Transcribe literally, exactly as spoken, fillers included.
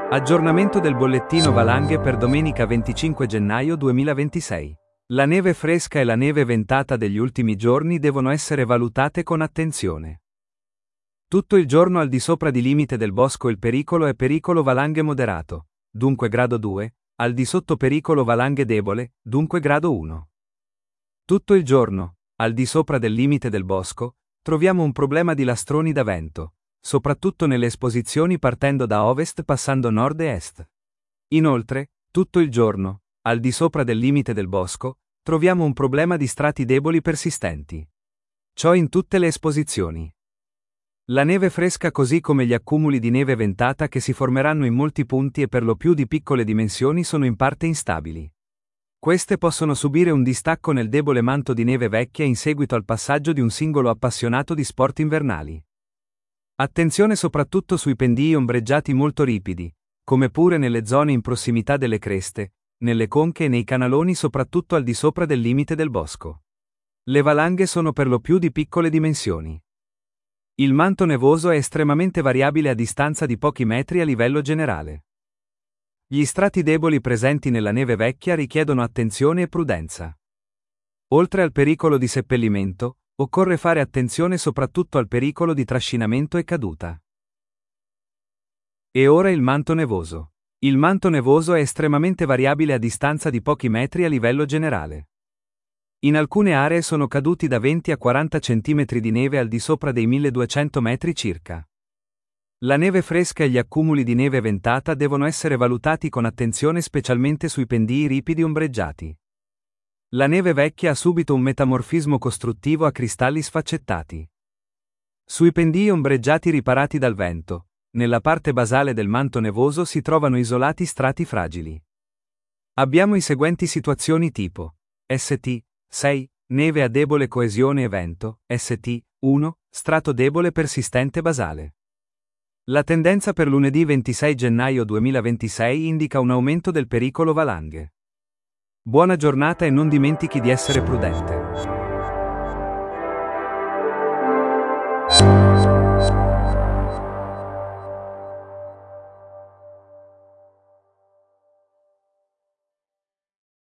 Aggiornamento del bollettino valanghe per domenica venticinque gennaio duemilaventisei. La neve fresca e la neve ventata degli ultimi giorni devono essere valutate con attenzione. Tutto il giorno al di sopra di limite del bosco il pericolo è pericolo valanghe moderato, dunque grado due, al di sotto pericolo valanghe debole, dunque grado uno. Tutto il giorno, al di sopra del limite del bosco, troviamo un problema di lastroni da vento, soprattutto nelle esposizioni partendo da ovest passando nord e est. Inoltre, tutto il giorno, al di sopra del limite del bosco, troviamo un problema di strati deboli persistenti. Ciò in tutte le esposizioni. La neve fresca così come gli accumuli di neve ventata che si formeranno in molti punti e per lo più di piccole dimensioni sono in parte instabili. Queste possono subire un distacco nel debole manto di neve vecchia in seguito al passaggio di un singolo appassionato di sport invernali. Attenzione soprattutto sui pendii ombreggiati molto ripidi, come pure nelle zone in prossimità delle creste, nelle conche e nei canaloni soprattutto al di sopra del limite del bosco. Le valanghe sono per lo più di piccole dimensioni. Il manto nevoso è estremamente variabile a distanza di pochi metri a livello generale. Gli strati deboli presenti nella neve vecchia richiedono attenzione e prudenza. Oltre al pericolo di seppellimento, occorre fare attenzione soprattutto al pericolo di trascinamento e caduta. E ora il manto nevoso. Il manto nevoso è estremamente variabile a distanza di pochi metri a livello generale. In alcune aree sono caduti da venti a quaranta centimetri di neve al di sopra dei milleduecento metri circa. La neve fresca e gli accumuli di neve ventata devono essere valutati con attenzione specialmente sui pendii ripidi ombreggiati. La neve vecchia ha subito un metamorfismo costruttivo a cristalli sfaccettati. Sui pendii ombreggiati riparati dal vento, nella parte basale del manto nevoso si trovano isolati strati fragili. Abbiamo i seguenti situazioni tipo: S T sei, neve a debole coesione e vento, S T uno, strato debole persistente basale. La tendenza per lunedì ventisei gennaio duemilaventisei indica un aumento del pericolo valanghe. Buona giornata e non dimentichi di essere prudente.